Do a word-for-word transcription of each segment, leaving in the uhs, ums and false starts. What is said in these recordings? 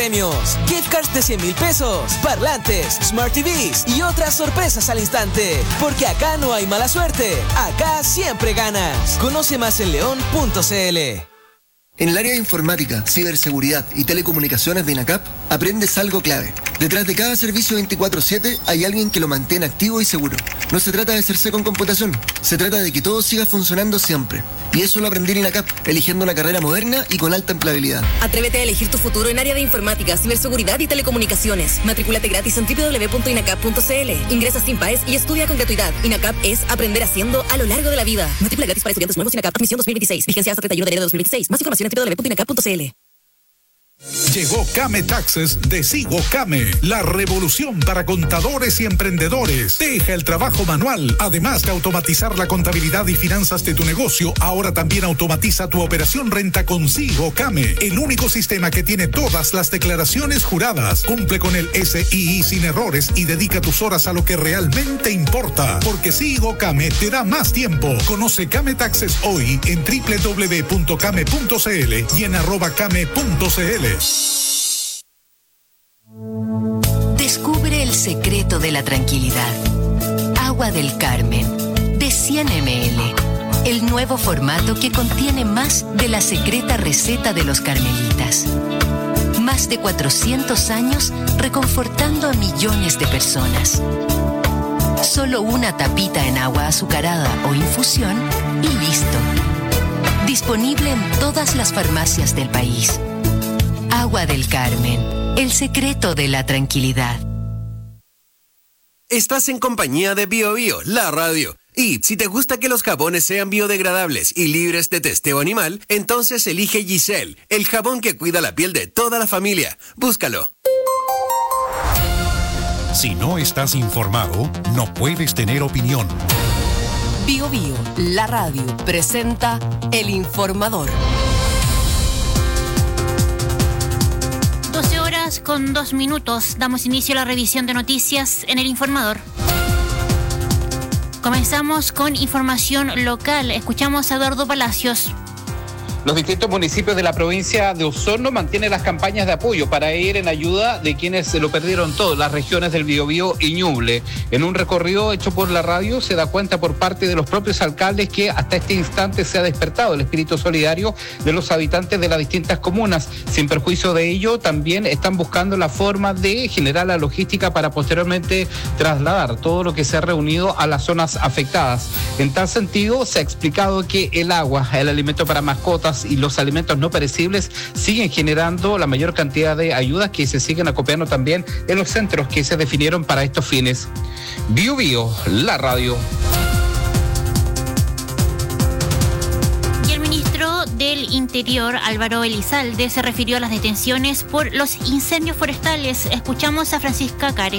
premios, gift cards de cien mil pesos, parlantes, Smart T Vs y otras sorpresas al instante. Porque acá no hay mala suerte, acá siempre ganas. Conoce más en león punto c l. En el área de informática, ciberseguridad y telecomunicaciones de INACAP, aprendes algo clave. Detrás de cada servicio veinticuatro siete hay alguien que lo mantiene activo y seguro. No se trata de hacerse con computación, se trata de que todo siga funcionando siempre. Y eso lo aprendí en INACAP, eligiendo una carrera moderna y con alta empleabilidad. Atrévete a elegir tu futuro en área de informática, ciberseguridad y telecomunicaciones. Matricúlate gratis en doble u doble u doble u punto inacap punto c l. Ingresa sin paes y estudia con gratuidad. INACAP es aprender haciendo a lo largo de la vida. Matrícula gratis para estudiantes nuevos. INACAP Admisión dos mil veintiséis. Vigencia hasta treinta y uno de enero de dos mil veintiséis. Más información en doble u doble u doble u punto inacap punto c l. Llegó Came Taxes de Sigo Came, la revolución para contadores y emprendedores. Deja el trabajo manual. Además de automatizar la contabilidad y finanzas de tu negocio, ahora también automatiza tu operación renta con Sigo Came, el único sistema que tiene todas las declaraciones juradas. Cumple con el S I I sin errores y dedica tus horas a lo que realmente importa. Porque Sigo Came te da más tiempo. Conoce Came Taxes hoy en doble u doble u doble u punto came punto c l y en arroba came punto c l. Descubre el secreto de la tranquilidad. Agua del Carmen, de cien mililitros. El nuevo formato que contiene más de la secreta receta de los carmelitas. Más de cuatrocientos años reconfortando a millones de personas. Solo una tapita en agua azucarada o infusión y listo. Disponible en todas las farmacias del país. Agua del Carmen, el secreto de la tranquilidad. Estás en compañía de Bio Bio, la radio. Y si te gusta que los jabones sean biodegradables y libres de testeo animal, entonces elige Giselle, el jabón que cuida la piel de toda la familia. Búscalo. Si no estás informado, no puedes tener opinión. Bio Bio, la radio, presenta El Informador. doce horas con dos minutos. Damos inicio a la revisión de noticias en El Informador. Comenzamos con información local. Escuchamos a Eduardo Palacios. Los distintos municipios de la provincia de Osorno mantienen las campañas de apoyo para ir en ayuda de quienes se lo perdieron todo, las regiones del Biobío y Ñuble. En un recorrido hecho por la radio se da cuenta por parte de los propios alcaldes que hasta este instante se ha despertado el espíritu solidario de los habitantes de las distintas comunas. Sin perjuicio de ello, también están buscando la forma de generar la logística para posteriormente trasladar todo lo que se ha reunido a las zonas afectadas. En tal sentido, se ha explicado que el agua, el alimento para mascotas y los alimentos no perecibles siguen generando la mayor cantidad de ayudas que se siguen acopiando también en los centros que se definieron para estos fines. Bio Bio, la radio. Y el ministro del Interior, Álvaro Elizalde, se refirió a las detenciones por los incendios forestales. Escuchamos a Francisca Cares.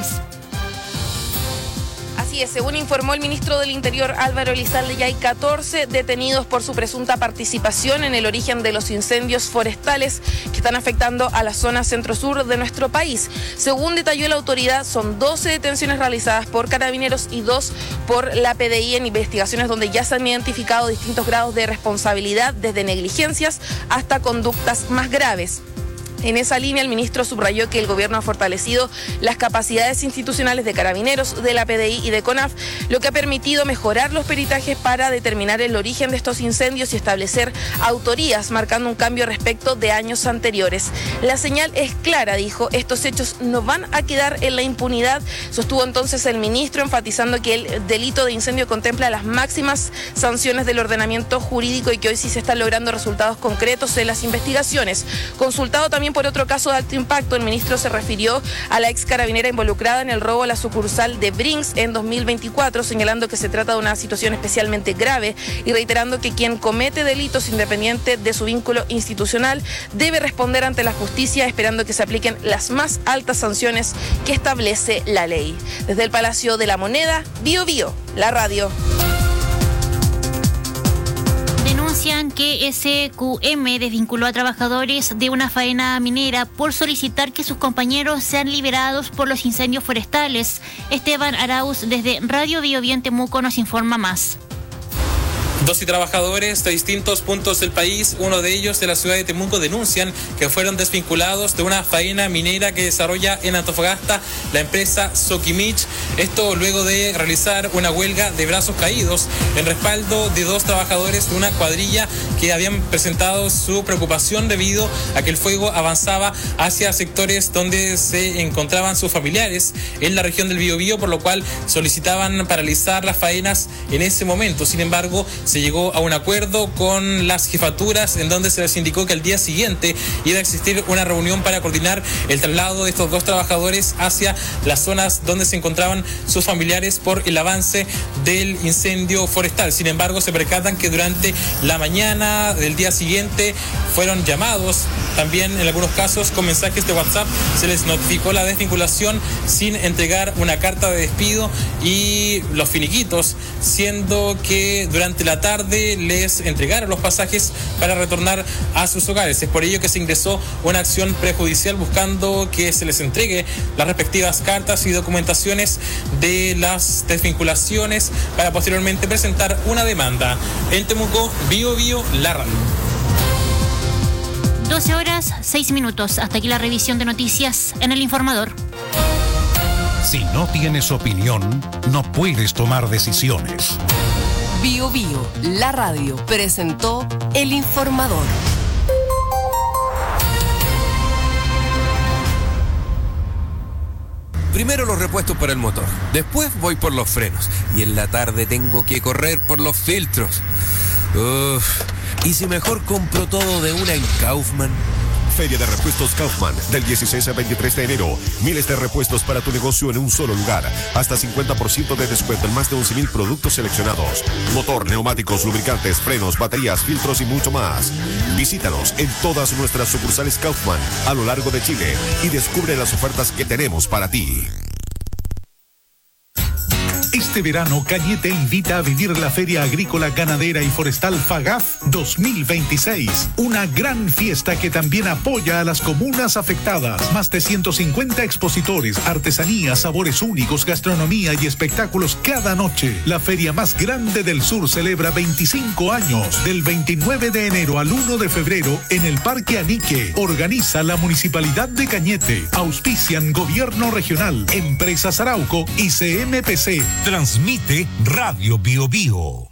Así es, según informó el ministro del Interior Álvaro Elizalde, ya hay catorce detenidos por su presunta participación en el origen de los incendios forestales que están afectando a la zona centro-sur de nuestro país. Según detalló la autoridad, son doce detenciones realizadas por carabineros y dos por la P D I en investigaciones donde ya se han identificado distintos grados de responsabilidad, desde negligencias hasta conductas más graves. En esa línea, el ministro subrayó que el gobierno ha fortalecido las capacidades institucionales de carabineros, de la P D I y de CONAF, lo que ha permitido mejorar los peritajes para determinar el origen de estos incendios y establecer autorías, marcando un cambio respecto de años anteriores. La señal es clara, dijo, estos hechos no van a quedar en la impunidad, sostuvo entonces el ministro, enfatizando que el delito de incendio contempla las máximas sanciones del ordenamiento jurídico y que hoy sí se están logrando resultados concretos en las investigaciones. Consultado también por otro caso de alto impacto, el ministro se refirió a la ex carabinera involucrada en el robo a la sucursal de Brinks en dos mil veinticuatro, señalando que se trata de una situación especialmente grave y reiterando que quien comete delitos independiente de su vínculo institucional debe responder ante la justicia, esperando que se apliquen las más altas sanciones que establece la ley. Desde el Palacio de la Moneda, Bio Bio, la radio. Denuncian que S Q M desvinculó a trabajadores de una faena minera por solicitar que sus compañeros sean liberados por los incendios forestales. Esteban Arauz, desde Radio Bio Bio en Temuco, nos informa más. Doce trabajadores de distintos puntos del país, uno de ellos de la ciudad de Temuco, denuncian que fueron desvinculados de una faena minera que desarrolla en Antofagasta la empresa Soquimich. Esto luego de realizar una huelga de brazos caídos en respaldo de dos trabajadores de una cuadrilla que habían presentado su preocupación debido a que el fuego avanzaba hacia sectores donde se encontraban sus familiares en la región del Biobío, por lo cual solicitaban paralizar las faenas en ese momento. Sin embargo, se llegó a un acuerdo con las jefaturas en donde se les indicó que al día siguiente iba a existir una reunión para coordinar el traslado de estos dos trabajadores hacia las zonas donde se encontraban sus familiares por el avance del incendio forestal. Sin embargo, se percatan que durante la mañana del día siguiente fueron llamados, también en algunos casos con mensajes de WhatsApp se les notificó la desvinculación sin entregar una carta de despido y los finiquitos, siendo que durante la tarde les entregaron los pasajes para retornar a sus hogares. Es por ello que se ingresó una acción prejudicial buscando que se les entregue las respectivas cartas y documentaciones de las desvinculaciones para posteriormente presentar una demanda. En Temuco, Biobío, la radio. doce horas, seis minutos. Hasta aquí la revisión de noticias en El Informador. Si no tienes opinión, no puedes tomar decisiones. Biobío, la radio, presentó El Informador. Primero los repuestos para el motor, después voy por los frenos y en la tarde tengo que correr por los filtros. Uf, ¿y si mejor compro todo de una en Kaufman? Feria de Repuestos Kaufman, del dieciséis al veintitrés de enero. Miles de repuestos para tu negocio en un solo lugar. Hasta cincuenta por ciento de descuento en más de once mil productos seleccionados. Motor, neumáticos, lubricantes, frenos, baterías, filtros y mucho más. Visítanos en todas nuestras sucursales Kaufman a lo largo de Chile y descubre las ofertas que tenemos para ti. Este verano, Cañete invita a vivir la Feria Agrícola, Ganadera y Forestal FAGAF dos mil veintiséis. Una gran fiesta que también apoya a las comunas afectadas. Más de ciento cincuenta expositores, artesanías, sabores únicos, gastronomía y espectáculos cada noche. La feria más grande del sur celebra veinticinco años. Del veintinueve de enero al uno de febrero en el Parque Anique. Organiza la Municipalidad de Cañete. Auspician Gobierno Regional, Empresas Arauco y C M P C. Transmite Radio Biobío.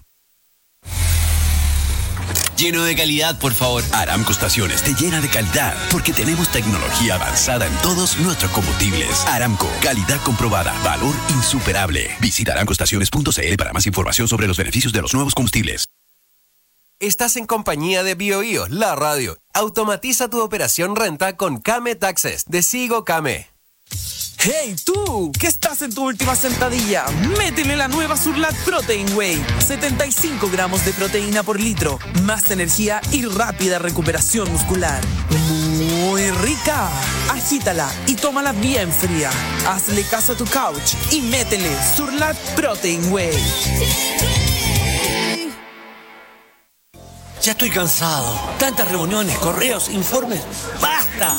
Lleno de calidad, por favor. Aramco Estaciones te llena de calidad porque tenemos tecnología avanzada en todos nuestros combustibles. Aramco, calidad comprobada, valor insuperable. Visita aramco estaciones punto c l para más información sobre los beneficios de los nuevos combustibles. Estás en compañía de Biobío, la radio. Automatiza tu operación renta con Kame Taxes de Sigo Kame. ¡Hey tú! ¿Qué estás en tu última sentadilla? ¡Métele la nueva Surlat Protein Whey! setenta y cinco gramos de proteína por litro, más energía y rápida recuperación muscular. ¡Muy rica! Agítala y tómala bien fría. Hazle caso a tu couch y métele Surlat Protein Whey. Ya estoy cansado. Tantas reuniones, correos, informes. ¡Basta!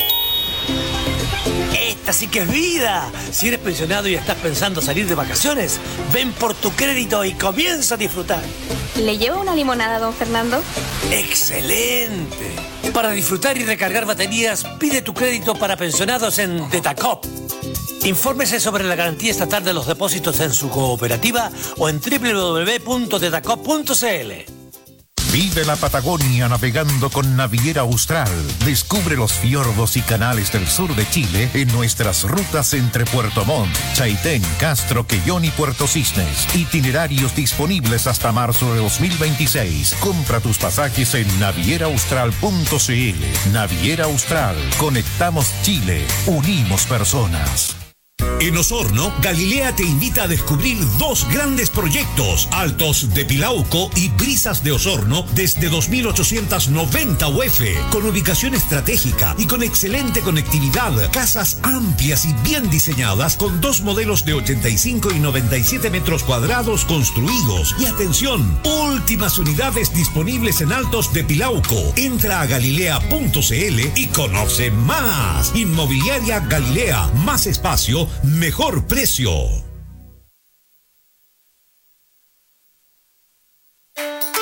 Esta sí que es vida. Si eres pensionado y estás pensando salir de vacaciones, ven por tu crédito y comienza a disfrutar. ¿Le llevo una limonada, don Fernando? ¡Excelente! Para disfrutar y recargar baterías, pide tu crédito para pensionados en Tetacop. Infórmese sobre la garantía estatal de los depósitos en su cooperativa o en doble u doble u doble u punto tetacop punto c l. Vive la Patagonia navegando con Naviera Austral. Descubre los fiordos y canales del sur de Chile en nuestras rutas entre Puerto Montt, Chaitén, Castro, Quellón y Puerto Cisnes. Itinerarios disponibles hasta marzo de dos mil veintiséis. Compra tus pasajes en naviera austral punto c l. Naviera Austral. Conectamos Chile. Unimos personas. En Osorno, Galilea te invita a descubrir dos grandes proyectos, Altos de Pilauco y Brisas de Osorno, desde dos mil ochocientos noventa U F, con ubicación estratégica y con excelente conectividad, casas amplias y bien diseñadas, con dos modelos de ochenta y cinco y noventa y siete metros cuadrados construidos. Y atención, últimas unidades disponibles en Altos de Pilauco. Entra a galilea punto c l y conoce más. Inmobiliaria Galilea, más espacio, mejor precio.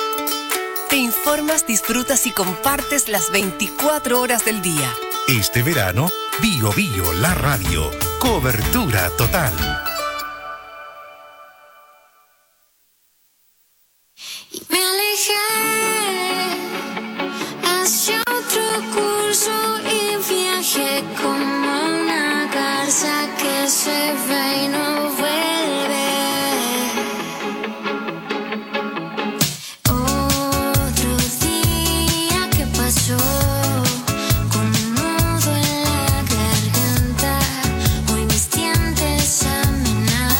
formas disfrutas y compartes las veinticuatro horas del día. Este verano, Bio Bio, la radio. Cobertura total. Me alejé hacia otro curso y viajé como una garza que se va y no vuelve. Otro día que pasó con un nudo en la garganta, hoy mis dientes amenazan.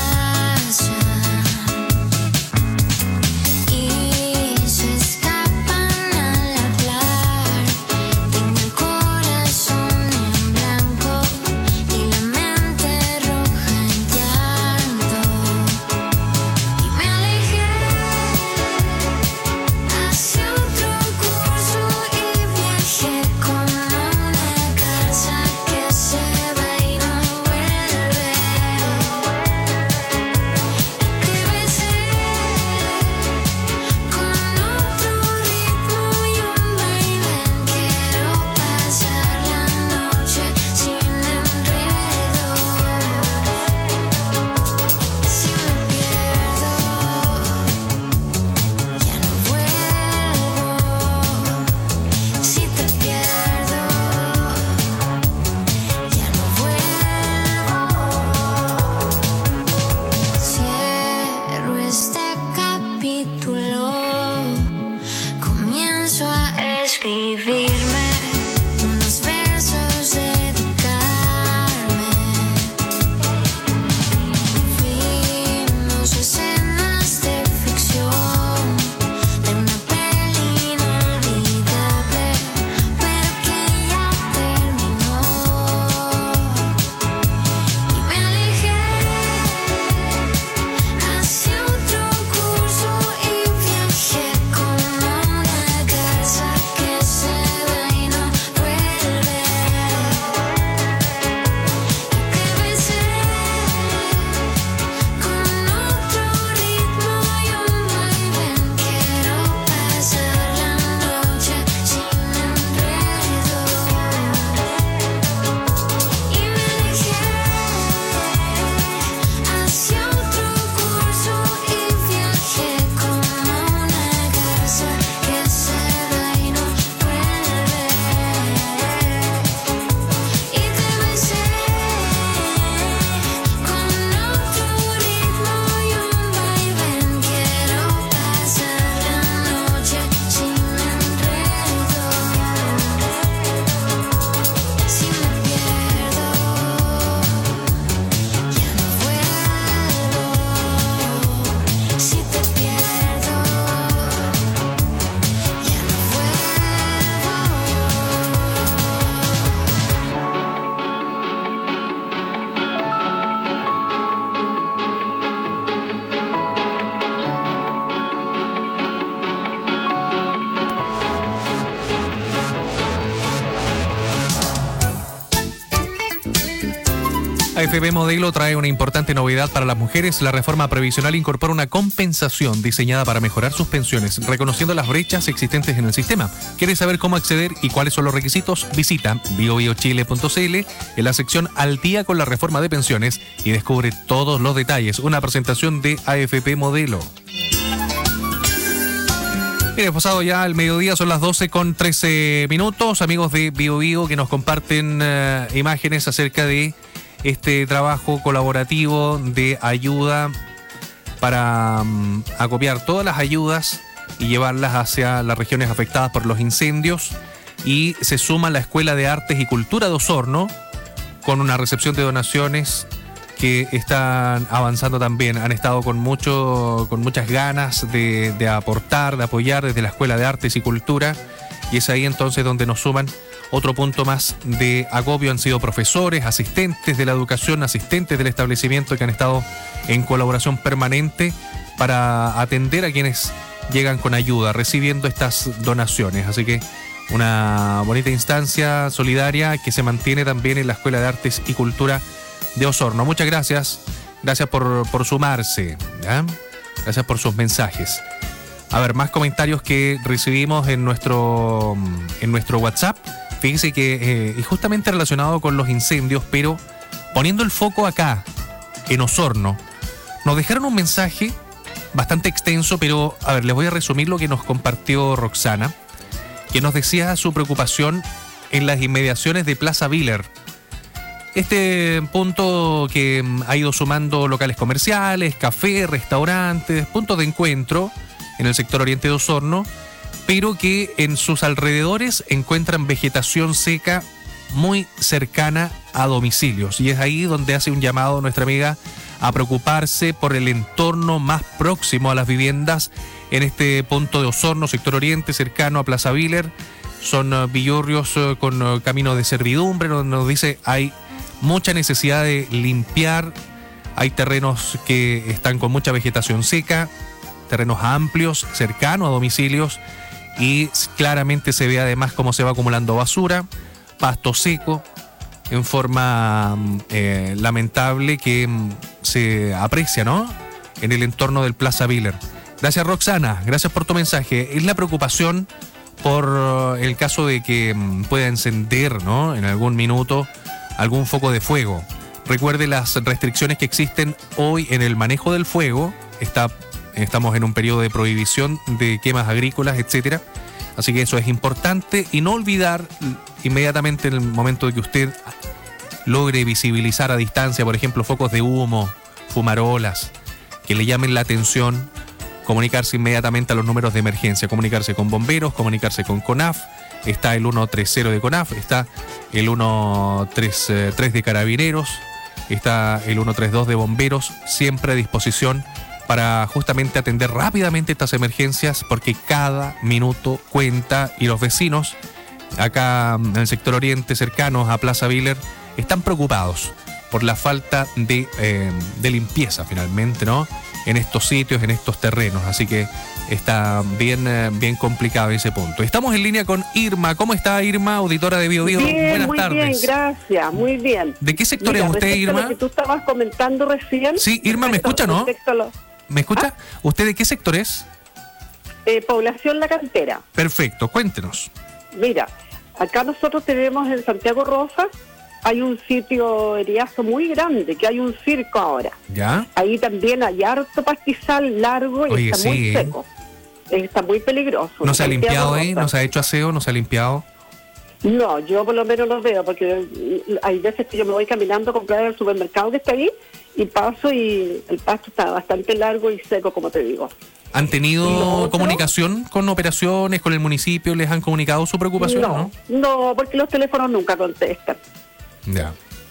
A F P Modelo trae una importante novedad para las mujeres. La reforma previsional incorpora una compensación diseñada para mejorar sus pensiones, reconociendo las brechas existentes en el sistema. ¿Quieres saber cómo acceder y cuáles son los requisitos? Visita bio bio chile punto c l en la sección Al día con la reforma de pensiones y descubre todos los detalles. Una presentación de A F P Modelo. Mire, pasado ya el mediodía, son las doce con trece minutos. Amigos de Bio Bio que nos comparten uh, imágenes acerca de este trabajo colaborativo de ayuda para um, acopiar todas las ayudas y llevarlas hacia las regiones afectadas por los incendios. Y se suma la Escuela de Artes y Cultura de Osorno con una recepción de donaciones que están avanzando también. Han estado con mucho, con muchas ganas de, de aportar, de apoyar desde la Escuela de Artes y Cultura, y es ahí entonces donde nos suman otro punto más de acopio. Han sido profesores, asistentes de la educación, asistentes del establecimiento que han estado en colaboración permanente para atender a quienes llegan con ayuda, recibiendo estas donaciones. Así que una bonita instancia solidaria que se mantiene también en la Escuela de Artes y Cultura de Osorno. Muchas gracias, gracias por, por sumarse, ¿ya? Gracias por sus mensajes. A ver, más comentarios que recibimos en nuestro, en nuestro WhatsApp. Fíjense que eh, es justamente relacionado con los incendios, pero poniendo el foco acá, en Osorno, nos dejaron un mensaje bastante extenso, pero a ver, les voy a resumir lo que nos compartió Roxana, que nos decía su preocupación en las inmediaciones de Plaza Viller. Este punto que ha ido sumando locales comerciales, cafés, restaurantes, puntos de encuentro en el sector oriente de Osorno, pero que en sus alrededores encuentran vegetación seca muy cercana a domicilios. Y es ahí donde hace un llamado nuestra amiga a preocuparse por el entorno más próximo a las viviendas en este punto de Osorno, sector oriente, cercano a Plaza Viller. Son uh, villorrios uh, con uh, camino de servidumbre, donde nos dice hay mucha necesidad de limpiar, hay terrenos que están con mucha vegetación seca, terrenos amplios, cercanos a domicilios, y claramente se ve además cómo se va acumulando basura, pasto seco, en forma eh, lamentable que mm, se aprecia, ¿no?, en el entorno del Plaza Viller. Gracias, Roxana, gracias por tu mensaje. Es la preocupación por el caso de que mm, pueda encender, ¿no?, en algún minuto algún foco de fuego. Recuerde las restricciones que existen hoy en el manejo del fuego. Está, estamos en un periodo de prohibición de quemas agrícolas, etcétera. Así que eso es importante, y no olvidar inmediatamente en el momento de que usted logre visibilizar a distancia, por ejemplo, focos de humo, fumarolas, que le llamen la atención, comunicarse inmediatamente a los números de emergencia, comunicarse con bomberos, comunicarse con CONAF. Está el ciento treinta de CONAF, está el ciento treinta y tres de Carabineros, está el ciento treinta y dos de Bomberos, siempre a disposición para justamente atender rápidamente estas emergencias, porque cada minuto cuenta, y los vecinos acá en el sector oriente, cercanos a Plaza Viller, están preocupados por la falta de, eh, de limpieza finalmente, ¿no?, en estos sitios, en estos terrenos. Así que está bien, eh, bien complicado ese punto. Estamos en línea con Irma. ¿Cómo está, Irma, auditora de Bio Bio? Bien, buenas muy tardes. Bien, gracias, muy bien. ¿De qué sector Mira, es usted, respecto a Irma? Lo que tú estabas comentando recién. Sí, Irma, ¿me escucha, no? Lo... ¿Me escucha? ¿Ah? ¿Usted de qué sector es? Eh, población La Cantera. Perfecto, cuéntenos. Mira, acá nosotros tenemos en Santiago Rosas, hay un sitio heriazo muy grande, que hay un circo ahora. ¿Ya? Ahí también hay harto pastizal largo y Oye, está sí, muy ¿eh? seco. Está muy peligroso. ¿No se ha Santiago limpiado ahí? Rosas. ¿No se ha hecho aseo? ¿No se ha limpiado? No, yo por lo menos lo veo, porque hay veces que yo me voy caminando a comprar al supermercado que está ahí, y paso y el pasto está bastante largo y seco, como te digo. ¿Han tenido ¿No? comunicación con operaciones, con el municipio? ¿Les han comunicado su preocupación No, o no? no, porque los teléfonos nunca contestan. Ya.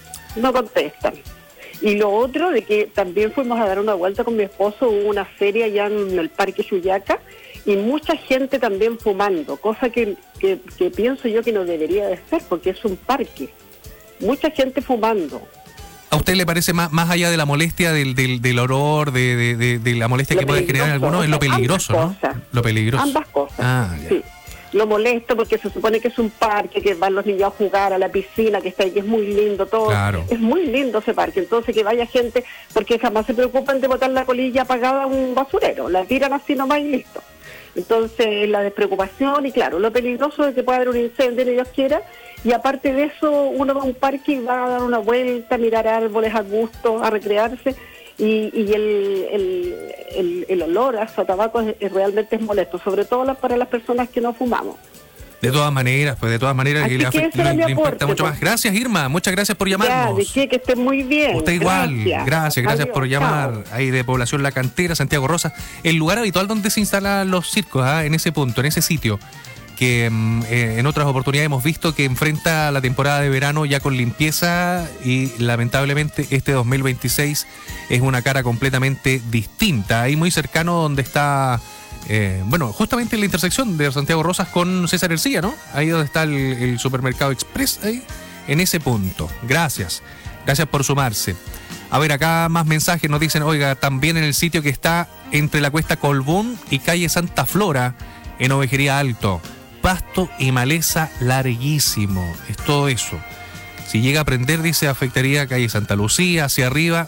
No contestan. Y lo otro, de que también fuimos a dar una vuelta con mi esposo, hubo una feria allá en el Parque Chuyaca, y mucha gente también fumando, cosa que, que, que pienso yo que no debería de ser, porque es un parque. Mucha gente fumando. ¿A usted le parece más, más allá de la molestia, del, del, del olor, de, de, de, de la molestia lo que puede generar en algunos, es lo peligroso, ¿no? Cosas. Lo peligroso. Ambas cosas. Ah, ya. Sí. Lo molesto porque se supone que es un parque, que van los niños a jugar a la piscina, que está ahí, que es muy lindo todo. Claro. Es muy lindo ese parque. Entonces que vaya gente, porque jamás se preocupan de botar la colilla apagada a un basurero. La tiran así nomás y listo. Entonces la despreocupación y claro, lo peligroso es que pueda haber un incendio, ni Dios quiera. Y aparte de eso, uno va a un parque y va a dar una vuelta, a mirar árboles a gusto, a recrearse. Y, y el, el, el, el olor a tabaco es, es realmente es molesto, sobre todo la, para las personas que no fumamos. De todas maneras, pues de todas maneras Así le, que afecta, ese era le, mi le impacta aporte, mucho pues. más. Gracias, Irma, muchas gracias por llamarnos. Ya, de qué, que esté muy bien. Usted igual, Gracias, gracias, gracias Adiós, por llamar. chao. Ahí de Población La Cantera, Santiago Rosa, el lugar habitual donde se instalan los circos, ¿ah? En ese punto, en ese sitio, que eh, en otras oportunidades hemos visto que enfrenta la temporada de verano ya con limpieza, y lamentablemente este dos mil veintiséis es una cara completamente distinta. Ahí muy cercano donde está, eh, bueno, justamente en la intersección de Santiago Rosas con César Ercilla, ¿no? Ahí donde está el, el supermercado Express, ahí, en ese punto. Gracias, gracias por sumarse. A ver, acá más mensajes nos dicen, oiga, también en el sitio que está entre la Cuesta Colbún y calle Santa Flora, en Ovejería Alto. Pasto y maleza larguísimo, es todo eso. Si llega a prender, dice, afectaría calle Santa Lucía, hacia arriba,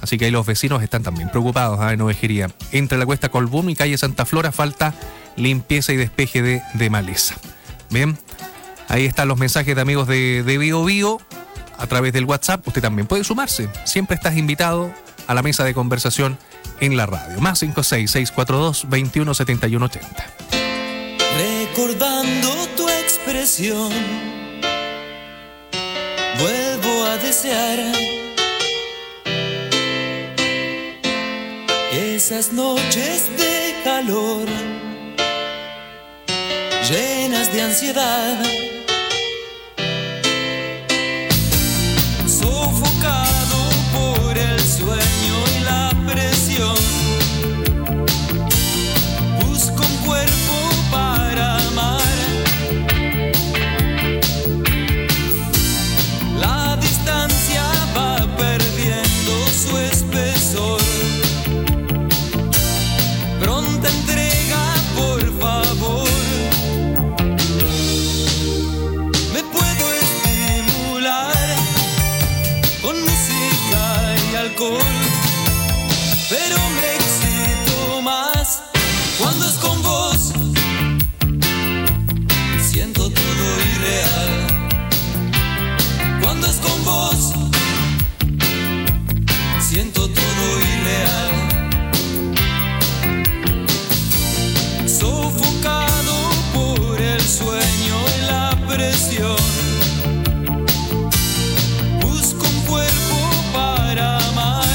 Así que ahí los vecinos están también preocupados, ¿eh? En Ovejería. Entre la Cuesta Colbún y calle Santa Flora falta limpieza y despeje de, de maleza. Bien, ahí están los mensajes de amigos de, de Bio Bio a través del WhatsApp. Usted también puede sumarse. Siempre estás invitado a la mesa de conversación en la radio. Más cinco seis, seis cuatro dos, veintiuno setenta y uno ochenta. Recordando tu expresión, vuelvo a desear esas noches de calor, llenas de ansiedad, sofocado por el sueño y la presión. Busco un cuerpo para amar. La distancia va perdiendo su espesor. Pronta entrega, por favor. Me puedo estimular con música y alcohol, pero me excito más cuando es con vos. Siento todo irreal cuando es con vos. Siento todo irreal. Sofocado por el sueño y la presión. Busco un cuerpo para amar.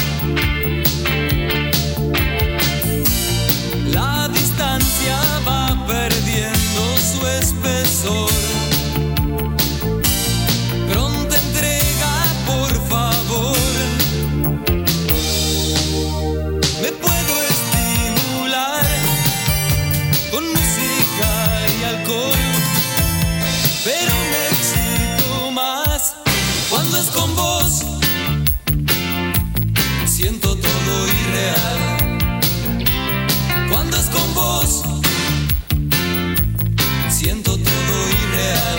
La distancia va perdiendo su espesor. Pronta entrega, por favor. Me puedo estimular con música y alcohol, pero me excito más cuando es con vos. Siento todo irreal cuando es con vos. Siento todo irreal.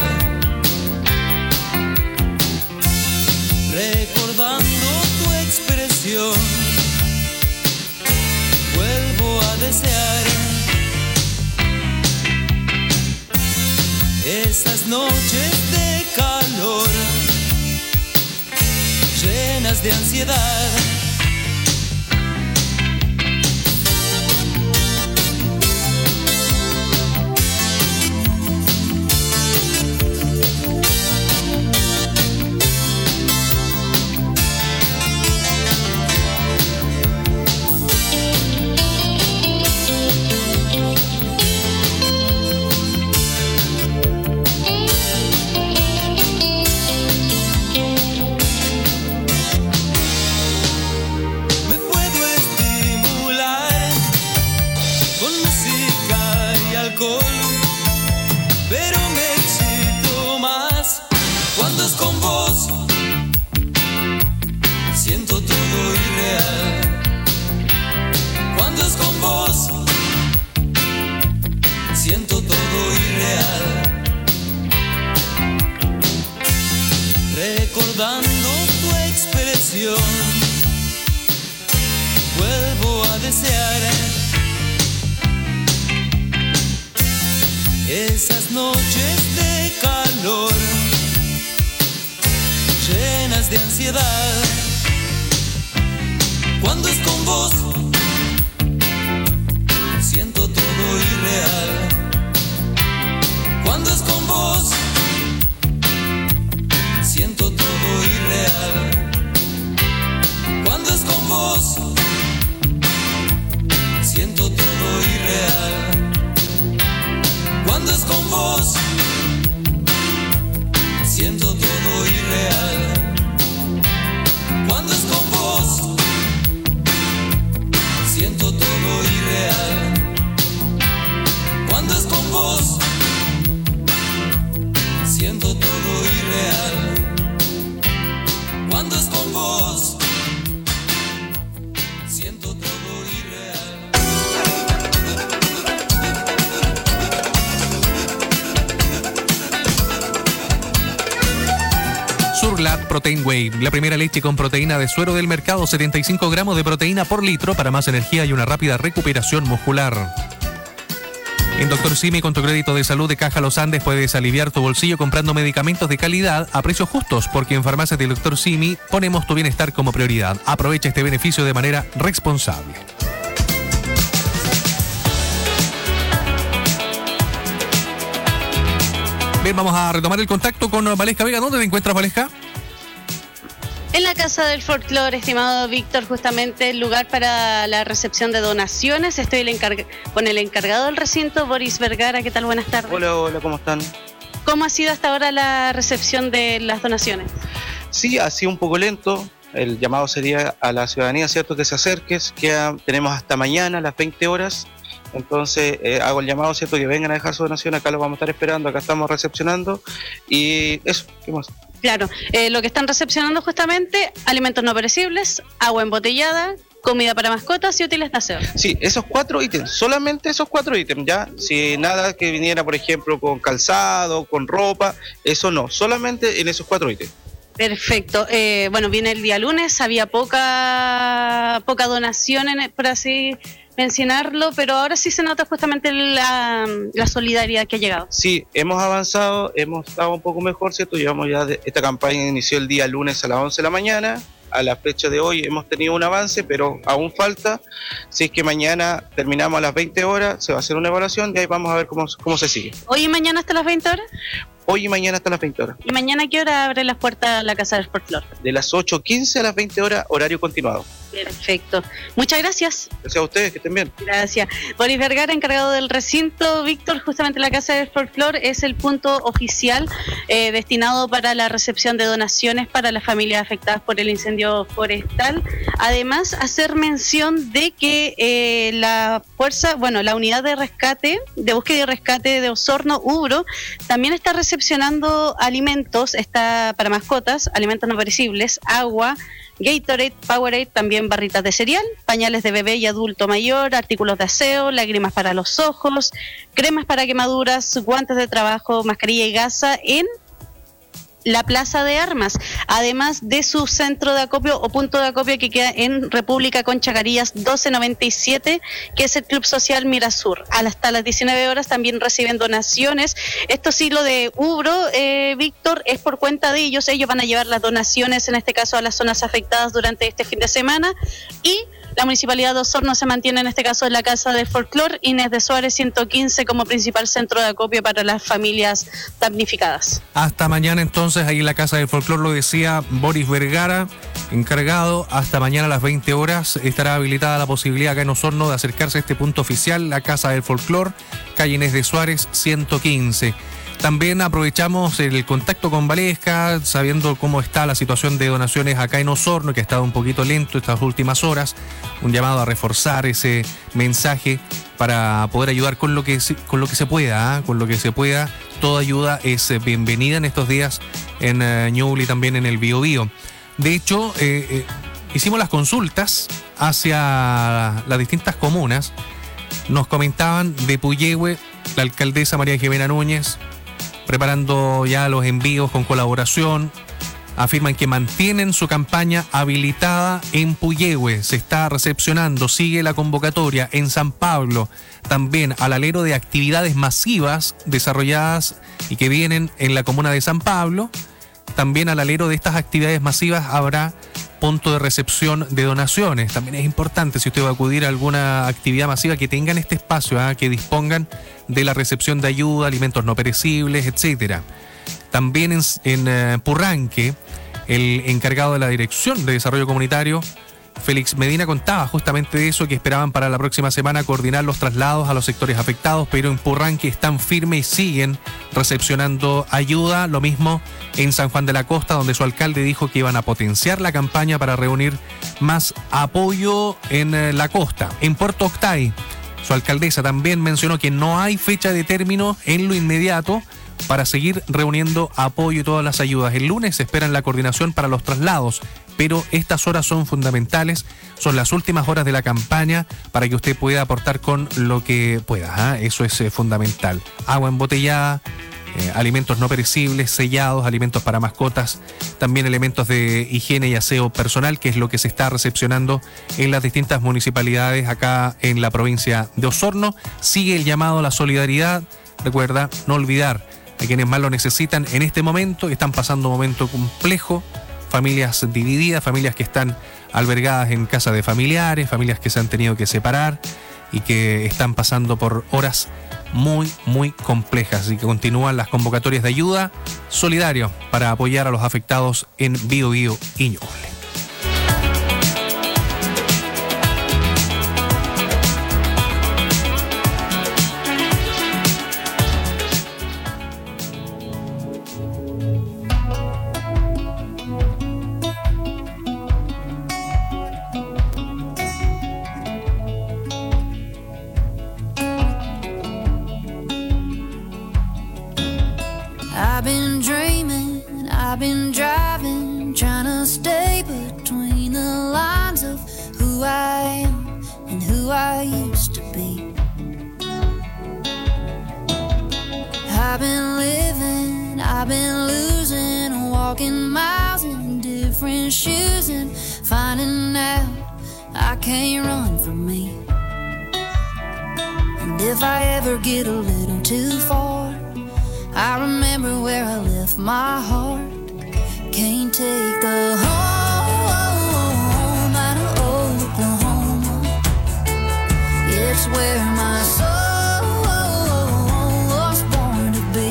Recordando tu expresión, vuelvo a desear esas noches de calor, llenas de ansiedad. Pero me excito más cuando es con vos. Siento todo irreal cuando es con vos. Siento todo irreal. Recordando tu expresión, vuelvo a desear esas noches de calor, llenas de ansiedad. Cuando es con vos, siento todo irreal. Cuando es con vos, siento todo irreal. Cuando es con vos, siento todo irreal. Cuando es con vos, siento todo irreal. Cuando es con vos, siento todo irreal. Cuando es con vos, siento todo irreal. Cuando es con vos, siento todo irreal. Surlat Calidad Protein Whey, la primera leche con proteína de suero del mercado, setenta y cinco gramos de proteína por litro para más energía y una rápida recuperación muscular. En Doctor Simi, con tu crédito de salud de Caja Los Andes, puedes aliviar tu bolsillo comprando medicamentos de calidad a precios justos, porque en Farmacias del Doctor Simi ponemos tu bienestar como prioridad. Aprovecha este beneficio de manera responsable. Bien, vamos a retomar el contacto con Valesca Vega. ¿Dónde te encuentras, Valesca? En la Casa del Folclore, estimado Víctor, justamente el lugar para la recepción de donaciones. Estoy el encarg- con el encargado del recinto, Boris Vergara. ¿Qué tal? Buenas tardes. Hola, hola, ¿cómo están? ¿Cómo ha sido hasta ahora la recepción de las donaciones? Sí, ha sido un poco lento. El llamado sería a la ciudadanía, ¿cierto?, que se acerque. Que tenemos hasta mañana a las veinte horas. Entonces eh, hago el llamado, ¿cierto?, que vengan a dejar su donación. Acá lo vamos a estar esperando, acá estamos recepcionando. Y eso, ¿qué más? Claro, eh, lo que están recepcionando justamente, alimentos no perecibles, agua embotellada, comida para mascotas y útiles de aseo. Sí, esos cuatro ítems, solamente esos cuatro ítems, ¿ya? Si nada que viniera, por ejemplo, con calzado, con ropa, eso no, solamente en esos cuatro ítems. Perfecto. Eh, bueno, viene el día lunes, había poca poca donación, en, por así mencionarlo, pero ahora sí se nota justamente la, la solidaridad que ha llegado. Sí, hemos avanzado, hemos estado un poco mejor, ¿cierto? Llevamos ya, de, esta campaña inició el día lunes a las once de la mañana. A la fecha de hoy hemos tenido un avance, pero aún falta. Si es que mañana terminamos a las veinte horas, se va a hacer una evaluación y ahí vamos a ver cómo, cómo se sigue. ¿Hoy y mañana hasta las veinte horas? Hoy y mañana hasta las veinte horas. ¿Y mañana a qué hora abre las puertas la Casa del Folclore? De las ocho quince a las veinte horas, horario continuado. Perfecto. Muchas gracias. Gracias a ustedes, que estén bien. Gracias. Boris Vergara, encargado del recinto. Víctor, justamente la Casa del Folclore es el punto oficial eh, destinado para la recepción de donaciones para las familias afectadas por el incendio forestal. Además, hacer mención de que eh, la fuerza, bueno, la unidad de rescate, de búsqueda y rescate de Osorno, Ubro, también está recepcionando alimentos, está para mascotas, alimentos no perecibles, agua, Gatorade, Powerade, también barritas de cereal, pañales de bebé y adulto mayor, artículos de aseo, lágrimas para los ojos, cremas para quemaduras, guantes de trabajo, mascarilla y gasa en la Plaza de Armas, además de su centro de acopio o punto de acopio que queda en República Concha Carillas doce noventa y siete, que es el Club Social Mirasur. Hasta las diecinueve horas también reciben donaciones. Esto sí, lo de Ubro, eh, Víctor, es por cuenta de ellos. Ellos van a llevar las donaciones, en este caso a las zonas afectadas durante este fin de semana, y la Municipalidad de Osorno se mantiene en este caso en la Casa del Folclore Inés de Suárez ciento quince como principal centro de acopio para las familias damnificadas. Hasta mañana entonces, ahí en la Casa del Folclore, lo decía Boris Vergara, encargado. Hasta mañana a las veinte horas estará habilitada la posibilidad acá en Osorno de acercarse a este punto oficial, la Casa del Folclore, calle Inés de Suárez ciento quince. También aprovechamos el contacto con Valesca, sabiendo cómo está la situación de donaciones acá en Osorno, que ha estado un poquito lento estas últimas horas. Un llamado a reforzar ese mensaje para poder ayudar con lo que se, con lo que se pueda, ¿eh? con lo que se pueda. Toda ayuda es bienvenida en estos días en uh, Ñuble y también en el Biobío. De hecho, eh, eh, hicimos las consultas hacia las distintas comunas. Nos comentaban de Puyehue, la alcaldesa María Jimena Núñez, preparando ya los envíos con colaboración. Afirman que mantienen su campaña habilitada en Puyehue, se está recepcionando, sigue la convocatoria en San Pablo, también al alero de actividades masivas desarrolladas y que vienen en la comuna de San Pablo. También al alero de estas actividades masivas habrá punto de recepción de donaciones. También es importante, si usted va a acudir a alguna actividad masiva, que tengan este espacio, ¿eh? que dispongan de la recepción de ayuda, alimentos no perecibles, etcétera. También en, en uh, Purranque, el encargado de la Dirección de Desarrollo Comunitario, Félix Medina, contaba justamente de eso, que esperaban para la próxima semana coordinar los traslados a los sectores afectados, pero en Purranque están firmes y siguen recepcionando ayuda. Lo mismo en San Juan de la Costa, donde su alcalde dijo que iban a potenciar la campaña para reunir más apoyo en eh, la costa. En Puerto Octay, su alcaldesa también mencionó que no hay fecha de término en lo inmediato para seguir reuniendo apoyo y todas las ayudas. El lunes se esperan la coordinación para los traslados, pero estas horas son fundamentales, son las últimas horas de la campaña para que usted pueda aportar con lo que pueda, ¿eh? Eso es eh, fundamental. Agua embotellada, eh, alimentos no perecibles, sellados, alimentos para mascotas, también elementos de higiene y aseo personal, que es lo que se está recepcionando en las distintas municipalidades acá en la provincia de Osorno. Sigue el llamado a la solidaridad. Recuerda no olvidar a quienes más lo necesitan en este momento, que están pasando un momento complejo, familias divididas, familias que están albergadas en casa de familiares, familias que se han tenido que separar y que están pasando por horas muy, muy complejas, y que continúan las convocatorias de ayuda solidario para apoyar a los afectados en Biobío y Ñuble. I've been dreaming, I've been driving, trying to stay between the lines of who I am and who I used to be. I've been living, I've been losing, walking miles in different shoes and finding out I can't run from me. And if I ever get a little too far, I remember where I left my heart. Can't take the home out of Oklahoma. It's where my soul was born to be.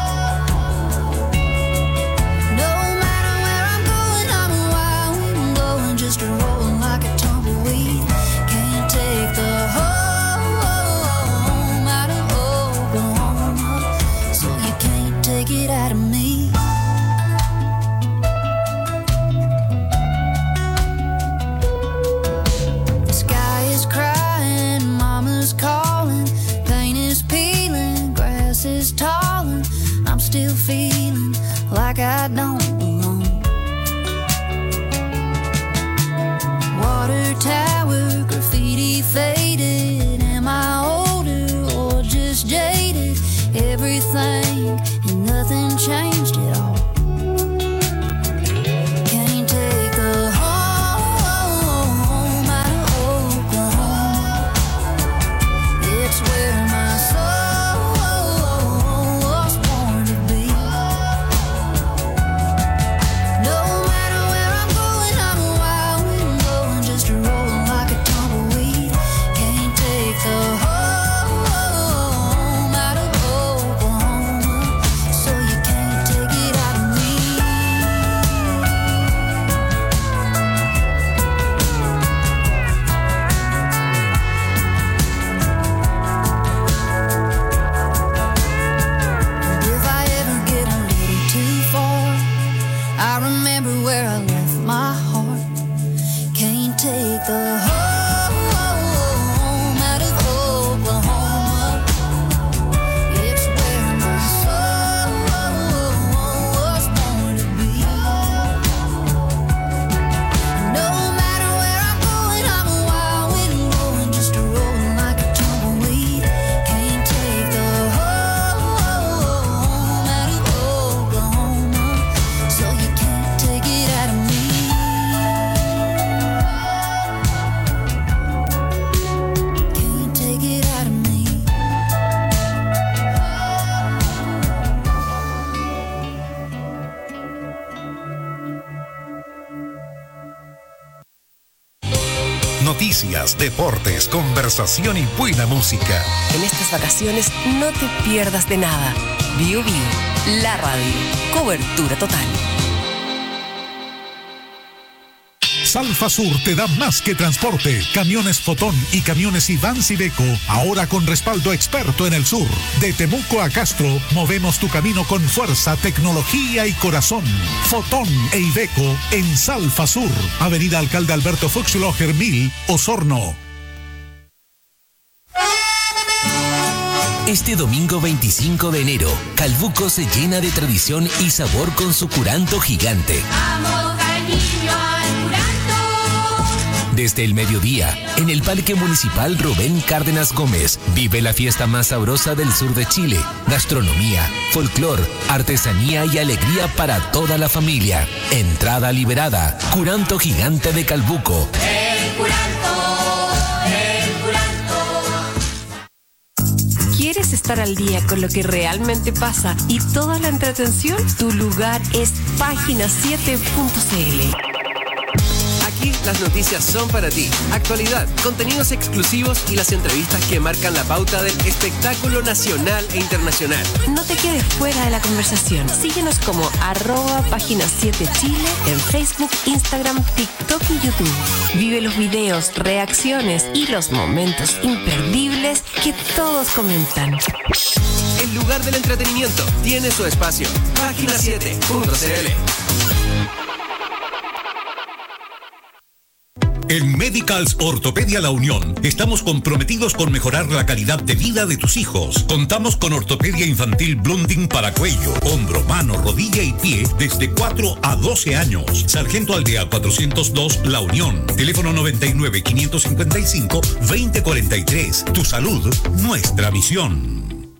No matter where I'm going, I'm a wild wind blowing, just a rolling like a tumbleweed. Can't take the home out of Oklahoma, so you can't take it out of me. The sky is crying, mama's calling, pain is peeling, grass is tall, and I'm still feeling like I don't belong. Water tower, graffiti faded, am I older or just jaded? Everything and nothing changed at all. Can't take a home out of Oklahoma. It's where my soul was born to be. No matter where I'm going, I'm a wild wind blowing, just a rolling like a tumbleweed. Can't take the home out of Oklahoma, so you can't take it out of me. And if I ever get a little too far, I remember where I left my heart. Can't take the home out of Oklahoma. It's where my soul was born to be. No matter where I'm going, I'm a wild wind blowing, just a rolling like a tumbleweed. Can't take the home out of Oklahoma, so you can't take it out of me. Can't take it out of me. Noticias, deportes, conversación y buena música. En estas vacaciones no te pierdas de nada. Bio Bio, la radio. Cobertura total. Salfa Sur te da más que transporte. Camiones Fotón y camiones Iván Iveco, ahora con respaldo experto en el sur. De Temuco a Castro, movemos tu camino con fuerza, tecnología y corazón. Fotón e Iveco en Salfa Sur, Avenida Alcalde Alberto Fuchsloger mil, Osorno. Este domingo veinticinco de enero, Calbuco se llena de tradición y sabor con su curanto gigante. Vamos al niño al curanto. desde el mediodía. En el Parque Municipal Rubén Cárdenas Gómez vive la fiesta más sabrosa del sur de Chile. Gastronomía, folclor, artesanía y alegría para toda la familia. Entrada liberada. Curanto Gigante de Calbuco. El Curanto, el Curanto. ¿Quieres estar al día con lo que realmente pasa y toda la entretención? Tu lugar es página siete punto c l. Aquí las noticias son para ti. Actualidad, contenidos exclusivos y las entrevistas que marcan la pauta del espectáculo nacional e internacional. No te quedes fuera de la conversación. Síguenos como arroba página siete Chile en Facebook, Instagram, TikTok y YouTube. Vive los videos, reacciones y los momentos imperdibles que todos comentan. El lugar del entretenimiento tiene su espacio. página siete punto c l. En Medicals Ortopedia La Unión estamos comprometidos con mejorar la calidad de vida de tus hijos. Contamos con ortopedia infantil Blunding para cuello, hombro, mano, rodilla y pie desde cuatro a doce años. Sargento Aldea cuatrocientos dos La Unión. Teléfono noventa y nueve, quinientos cincuenta y cinco, veinte cuarenta y tres. Tu salud, nuestra misión.